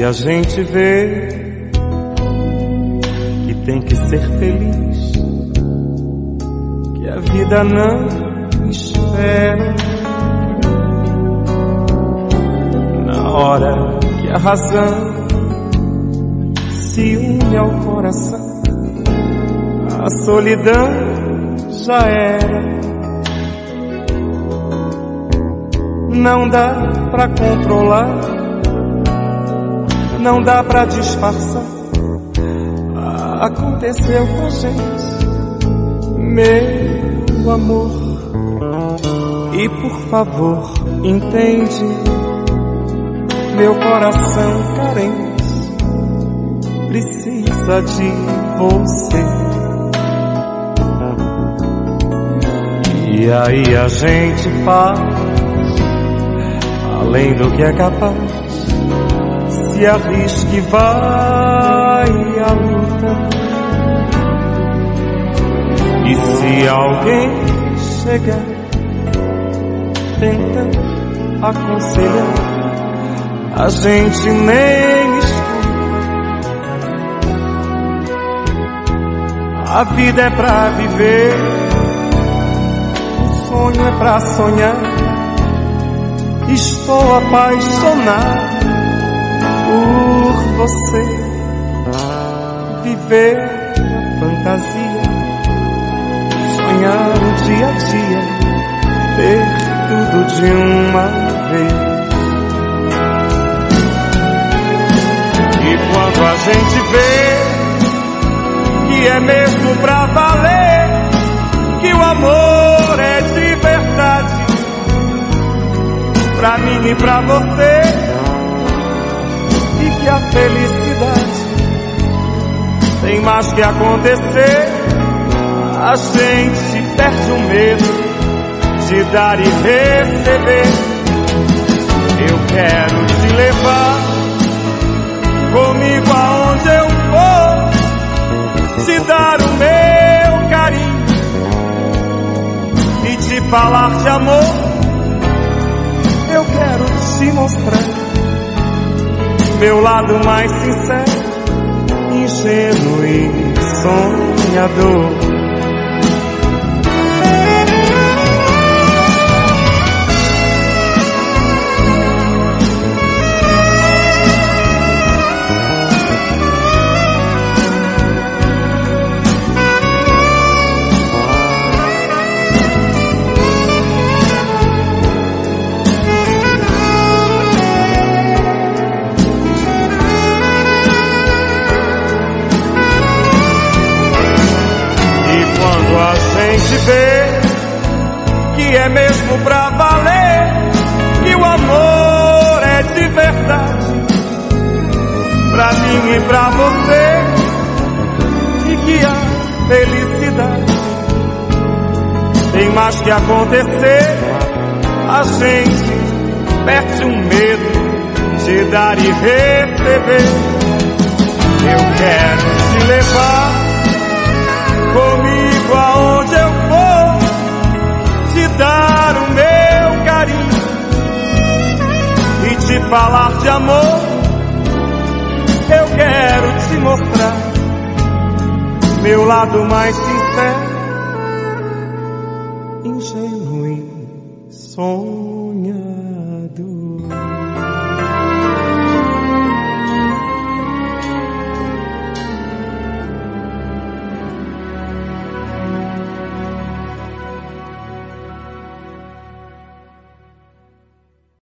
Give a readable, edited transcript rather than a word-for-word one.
a gente vê que tem que ser feliz, que a vida não espera. Na hora que a razão se une ao coração, a solidão já era. Não dá pra controlar, não dá pra disfarçar. Aconteceu com a gente, meu amor. E por favor, entende, meu coração carente precisa de você. E aí a gente faz além do que é capaz, se arrisca e vai à luta. E se alguém chegar tenta aconselhar, a gente nem escuta. A vida é pra viver, o sonho é pra sonhar. Estou apaixonado por você. Viver fantasia, sonhar o dia a dia, ter tudo de uma vez. E quando a gente vê que é mesmo pra valer, que o amor é de verdade, pra mim e pra você, e que a felicidade tem mais que acontecer, a gente perde o medo de dar e receber. Eu quero te levar comigo aonde eu for, te dar o meu carinho e te falar de amor. Eu quero te mostrar meu lado mais sincero, ingênuo e sonhador. Ver que é mesmo pra valer, que o amor é de verdade, pra mim e pra você, e que a felicidade tem mais que acontecer, a gente perde um medo de dar e receber. Eu quero te levar comigo aonde eu for, te dar o meu carinho e te falar de amor. Eu quero te mostrar meu lado mais sincero, ingênuo e sonhador.